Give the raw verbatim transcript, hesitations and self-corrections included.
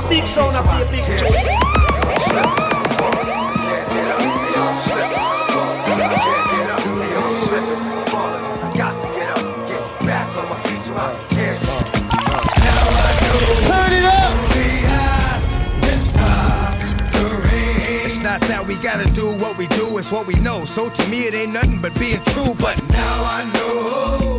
big sound of a big tune. Turn it up! It's not that we gotta do what we do, it's what we know. So to me it ain't nothing but being true. But now I know